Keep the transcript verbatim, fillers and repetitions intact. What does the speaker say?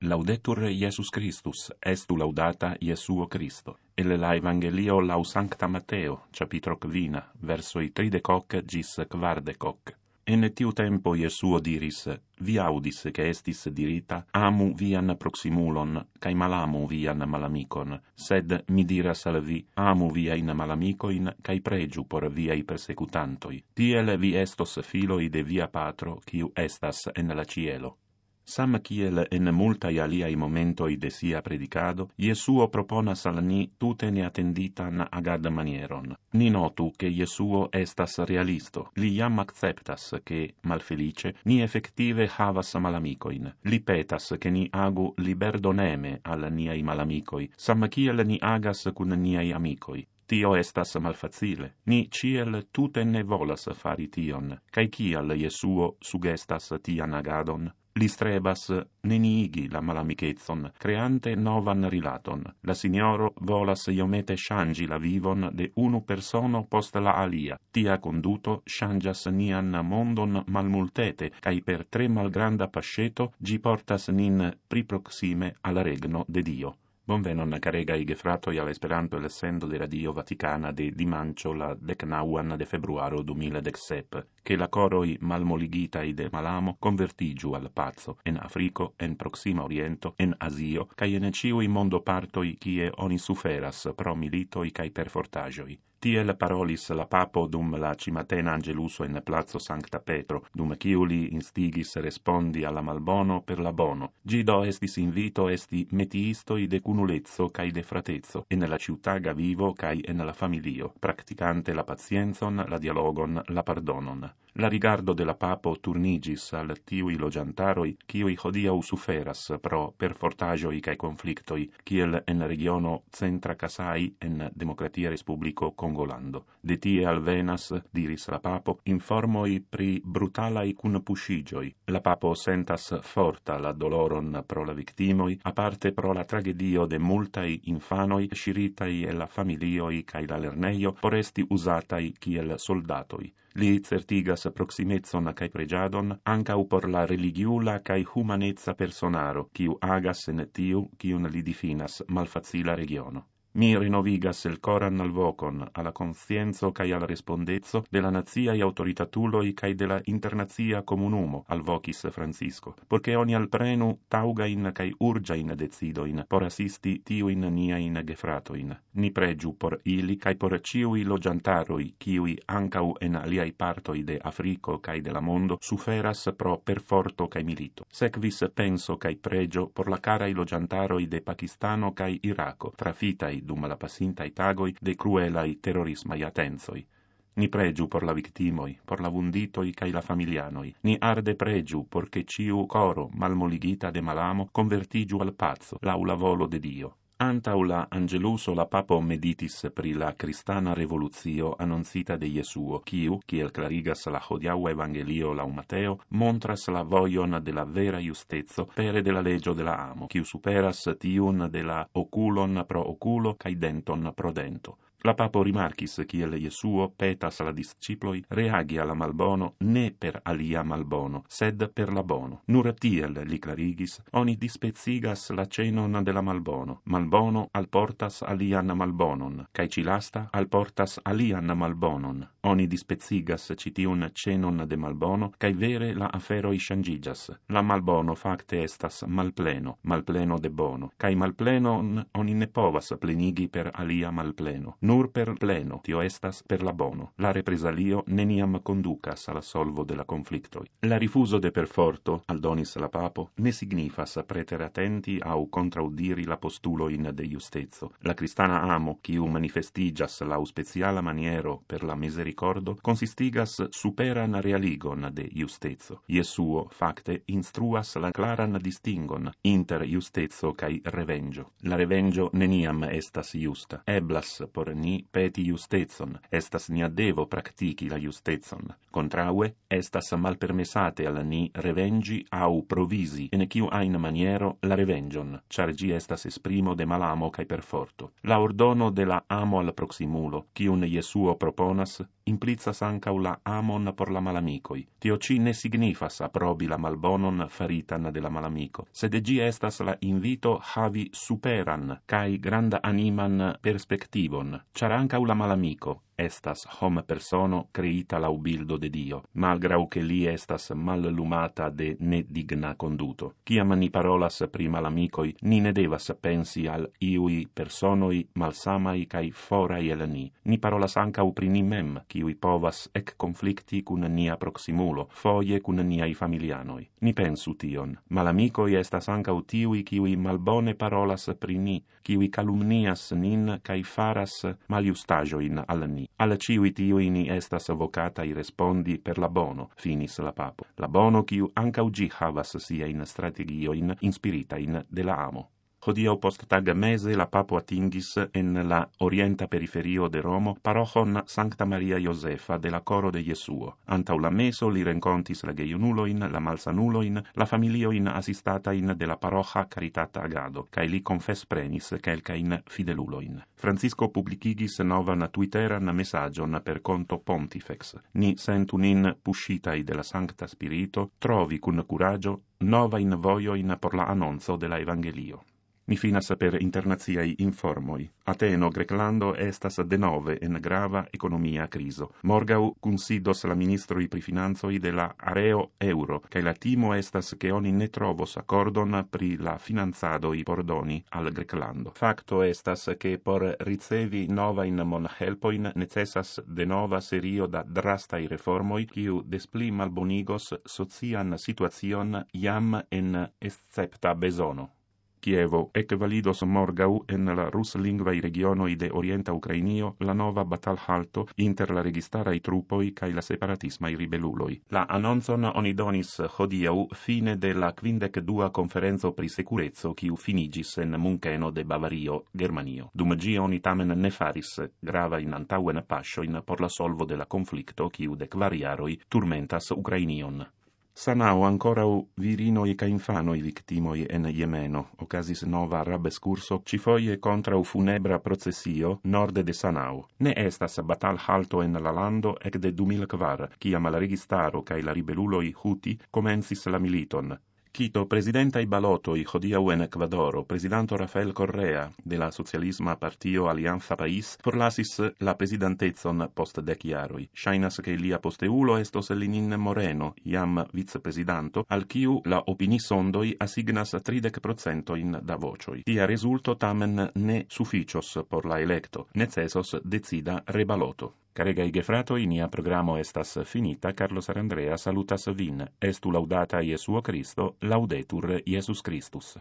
Laudetur Iesus Christus, estu laudata Iesuo Christo. El la Evangelio lau Sancta Matteo, capitro quina, versoi tridecoc gis quardecoc. En tiu tempo Iesuo diris, vi audis che estis dirita, amu vian proximulon, cae malamu vian malamicon, sed mi diras al vi, amu viain malamicoin, cae pregiu por viai persecutantoi. Tiel vi estos filoi de via Patro, quiu estas en la cielo. Sam kiel en multai aliai momentoi de sia predicado, Iesuo proponas al ni tute neattenditan agad manieron. Ni notu che Iesuo estas realisto. Li jam acceptas che, malfelice, ni effective havas malamicoin. Li petas che ni agu liberdoneme al niai malamicoi, sam kiel ni agas cun niai amicoi. Tio estas malfacile. Ni ciel tute ne volas fari tion, cae kial Iesuo sugestas tian agadon? Li strebas neniigi la malamicetson, creante novan rilaton. La signoro volas iomete shangi la vivon de unu persono post la alia. Tia conduto shangias nian mondon malmultete, cae per tre malgranda pasceto gi portas nin priproxime al regno de Dio. Bonvenon caregai gefratoi al Esperanto el sendo de Radio Vaticana de dimancio la decnauan de februaro duemiladexsep, che la coroi malmoligitai de malamo convertigiu al pazzo, en Africo, en Proxima Oriento, en Asio, cae en ciui mondo partoi cie oni suferas pro militoi cae perfortagioi. Tiel parolis la papo dum la cimatena angeluso en Plazo Sancta Petro, dum ciuli instigis respondi alla malbono per la bono. Gido estis invito esti metiistoi de cunulezzo cae de fratezzo, en la ciutaga vivo cae en la familio, practicante la pazienzon, la dialogon, la pardonon. La rigardo de la papo turnigis al tiui logiantaroi, ciui hodiau suferas pro perfortagioi cae conflictoi, ciel en regiono Centra Casai en Democratia Respublico Congolando. De tie alvenas, diris la papo, informoi pri brutalai cun puscigioi. La papo sentas forta la doloron pro la victimoi, aparte pro la tragedio de multai infanoi, sciritai e la familioi cae la lerneio, por esti usatai ciel soldatoi. Li certigas proximezzon cae pregiadon, ancau por la religiula cae humanezza personaro, quiu agas en tiu, quiun li difinas malfacila regiono. Mi renovigas el coran al vocon, alla conscienzo cae al respondezzo de la naziai autoritatuloi cae de la internazia comunumo, al vocis Francisco, porque oni al prenu taugain cae urgiain decidoin por assisti tiuin niain gefratoin. Ni pregiu por ili cae por ciui logiantaroi, ciui ancau en aliai partoi de Africo cae de la mondo suferas pro perforto cae milito. Sequis penso cae pregio por la carai logiantaroi de Pakistano cae Iraco, trafitai dum la passintai tagoi de cruelai terrorismai attenzoi. Ni pregiu por la victimoi, por la vunditoi cae la familianoi. Ni arde pregiu porche ciu coro malmoligita de malamo convertigiu al pazzo, lau la volo de Dio. Antau la angeluso la papo meditis pri la cristana revoluzio annonzita de Iesuo, quiu, kiel clarigas la hodiau evangelio lau Matteo, montras la voion de la vera justezzo pere de la legio de la amo, quiu superas tiun de la oculon pro oculo cae denton pro dento. La papo rimarchis kiel Iesuo petas la disciploi reagi alla malbono ne per alia malbono, sed per la bono. Nur tiel, li clarigis, oni dispezigas la cenon de la malbono. Malbono alportas alian malbonon, cae cilasta alportas alian malbonon. Oni dispezigas citiun cenon de malbono, cae vere la aferoi shangigas. La malbono facte estas malpleno, malpleno de bono, cae malplenon oni ne povas plenigi per alia malpleno. Nur per pleno, tio estas per la bono. La represalio neniam conducas alla solvo de la conflictoi. La rifuso de perforto, aldonis la papo, ne signifas preter attenti au contraudiri la postuloin de justezzo. La cristana amo, quiu manifestigas lau speciala maniero per la misericordo, consistigas superan realigon de justezzo. Iesuo, facte, instruas la claran distingon inter justezzo cae revengio. La revengio neniam estas justa. Eblas por ni peti justezon, estas nia devo practici la justezon. Contraue, estas malpermesate al ni revengi au provisi en kiu ain maniero la revengion, char gi estas esprimo de malamo cae perforto. La ordono de la amo al proximulo, kiun Jesuo proponas, implicas ancau la amon por la malamicoi. Tio ci ne signifas aprobi la malbonon faritan de la malamico, sed gi estas la invito havi superan cae granda animan perspectivon, char ancau la malamico estas hom persono creita lau bildo de Dio, malgrau che li estas mallumata de nedigna conduto. Ciam ni parolas pri malamicoi, ni ne devas pensi al iui personoi malsamai cae forai el ni. Ni parolas ancau pri ni mem, ciui povas ec conflicti cun nia proximulo, foie cun niai familianoi. Ni pensu tion. Malamicoi estas ancau tiui ciui malbone parolas pri ni, ciui calumnias nin cae faras maliustagioin al ni. Al ciui tiui ni estas vocatai respondi per la bono, finis la papo. La bono ciu ancau gi havas siain strategioin inspiritain de la amo. Hodiaŭ post taga mese la papo atingis en la orienta periferio de Romo parochon Sancta Maria Josefa de la Coro de Jesuo. Antau la meso li rencontis la geiunuloin, la malsanuloin, la familioin assistatain de la parocha Caritata Agado, cae li confes prenis quelcain fideluloin. Francisco publicigis novan twitteran messagion per conto Pontifex. Ni sentu nin puscitai de la Sancta Spirito, trovi cun curagio novain voioin por la annonzo de la Evangelio. Mi finas per internaziai informoi. Ateno, Greclando, estas denove en grava economia criso. Morgau considos la ministroi pri finanzoi de la areo euro, cae la timo estas che oni ne trovos accordon pri la finanzadoi por doni al Greclando. Facto estas che por ricevi novain monhelpoin necessas de nova serio da drastai reformoi, kiu despli malbonigos socian situacion iam en escepta besono. Kievo ec validos morgau en la ruslingvaj regionoj de orienta Ukrainio la nova batalhalto inter la registaraj trupoj kaj la separatismaj ribeluloj. La anoncon oni donis hodiaŭ fine de la kvindek dua konferenco pri sekureco kiu finiĝis en Munkeno de Bavario, Germanio. Dum ĝi oni tamen ne faris gravajn antaŭen paŝojn por la solvo de la konflikto kiu de kvar jaroj turmentas Ukrainion. Sanao ancorau virinoi ca infanoi victimoi en Yemeno, ocasis nova rabescurso, cifoie contrau funebra processio norde de Sanao. Ne estas batal halto en la lando ec de du mil kvar, ciam la registaro cae la ribeluloi Huti comencis la militon. Quito presidentai balotoi hodiaŭ en Ecuadoro, presidanto Rafael Correa de la socialisma partio Alianza País forlasis la presidentezon post dec jaroj. Ŝajnas ke lia posteulo estos Lenin Moreno, iam vicepresidanto, al kiu la opinisondoj asignas tridek procentojn da voĉoj. Tia rezulto tamen ne sufiĉos por la elekto, necesos decida rebaloto. Caregai gefratoi, nia programo estas finita. Carlos Arandrea salutas vin. Estu laudata Jesuo Cristo, laudetur Jesus Christus.